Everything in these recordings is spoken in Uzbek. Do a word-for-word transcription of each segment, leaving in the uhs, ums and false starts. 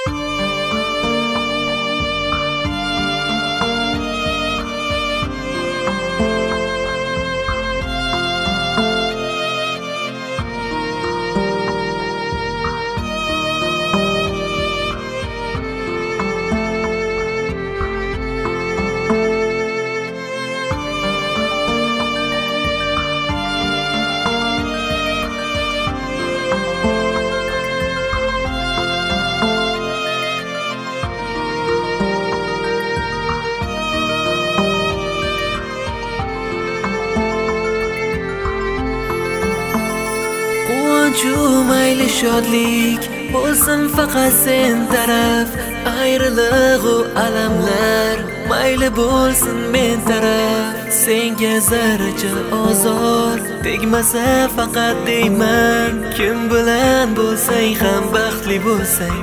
Quvonchu mayli shodlik bo'lsin faqat sen taraf, ayriliq u alamlar mayli bo'lsin men taraf. Senga zarracha ozor tegmasa faqat deyman, kim bilan bo'lsang ham baxtli bo'lsang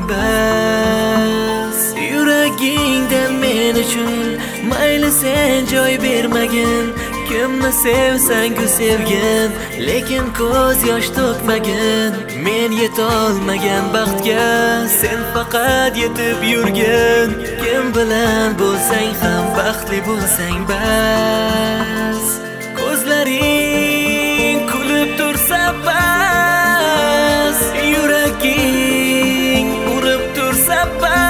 bas. Yuragingdan men uchun mayli sen joy bermagin, kimni sevsang-ku sevgin, lekin ko'z yosh to'kmagin. Men yetolmagan baxtga sen faqat yetib yurgin, kim bilan bo'lsang ham baxtli bo'lsang bas. Ko'zlaring kulib tursa bas, yuraging urib tursa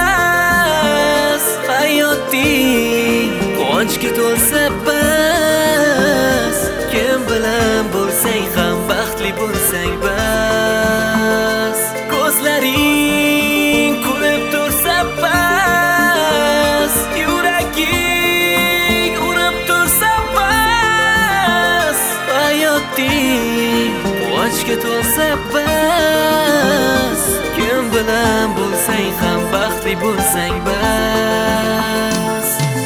bas, hayoting quvonchga to'lsa bas, kim bilan bo'lsang ham baxtli bo'lsang bas. Ko'zlaring kulib tursa bas, yuraging urib tursa bas, hayoting quvonchga to'lsa bas, kim bilan bo'lsang ham baxtli bo'lsang bas.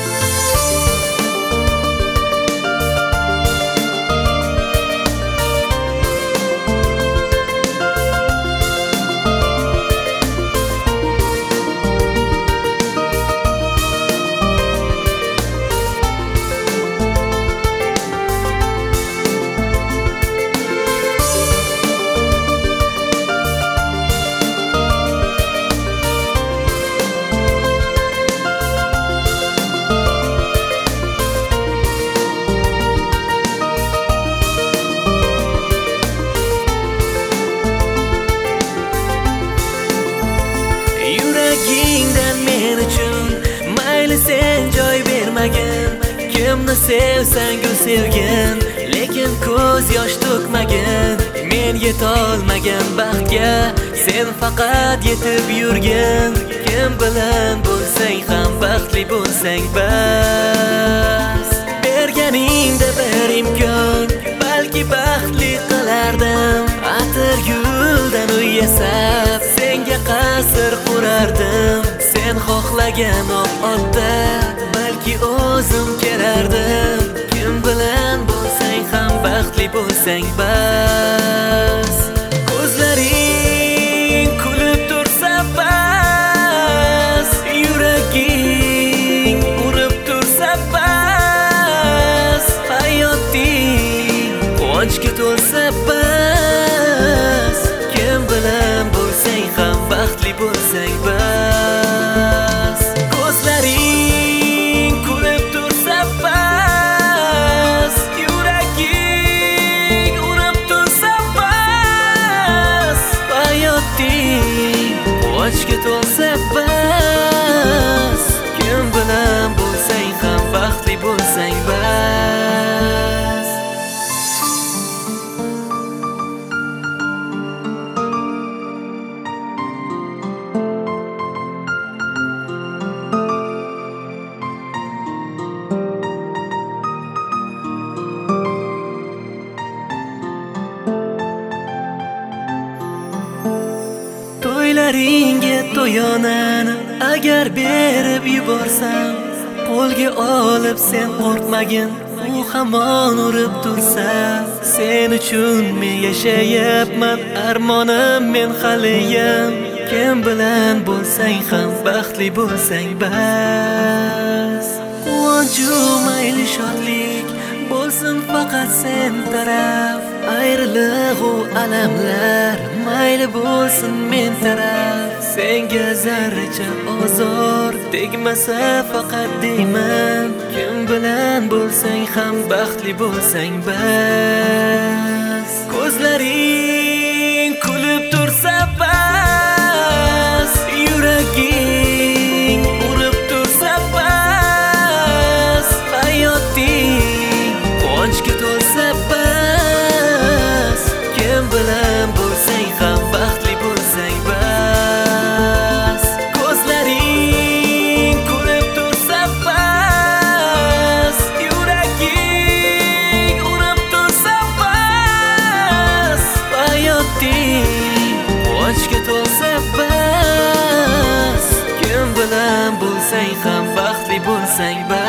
Yuragingdan men uchun mayli sen joy bermagin, kimni sevsang-ku sevgin, lekin ko'z yosh to'kmagin. Men yetolmagan baxtga sen faqat yetib yurgin, kim bilan bo'lsang ham baxtli bo'lsang bas. Berganingda bir imkon balki baxtli qilardim, atir guldan uy yasab senga qasr qurardim. Sen xohlagan otda balki o'zim kelardim, kim bilan bo'lsang ham baxtli bo'lsang bas. Ko'zlaring kulib tursa bas, yuraging urib tursa bas, hayoting quvonchga to'lsa bas, kim bilan bo'lsang ham baxtli bo'lsang bas. Ko'zlaring kulib tursa bas, yuraging urib tursa bas, hayoting quvonchga to'lsa bas, kim bilan bo'lsang ham baxtli bo'lsang bas. To'ylaringga to'yonani agar berib yuborsam, qo'lga olib sen qo'rqmagin, u hamon urib tursa. Sen uchun men yashayapman, armonim men haliyam, kim bilan bo'lsang ham baxtli bo'lsang bas. Quvonchu mayli shodlik bo'lsin faqat sen taraf, ayriliq u alamlar mayli bo'lsin men taraf. senga zarracha ozor tegmasa faqat deyman, kim bilan bo'lsang ham baxtli bo'lsang bas. Ko'zlaring kulib tursa bas, yuraging urib tursa bas, hayoting quvonchga to'lsa bas, kim bilan bo'lsang ham baxtli bo'lsang bas. Ko'zlaring kulib tursa bas, yuraging urib tursa bas, hayoting quvonchga to'lsa bas, kim bilan bo'lsang ham baxtli bo'lsang bas.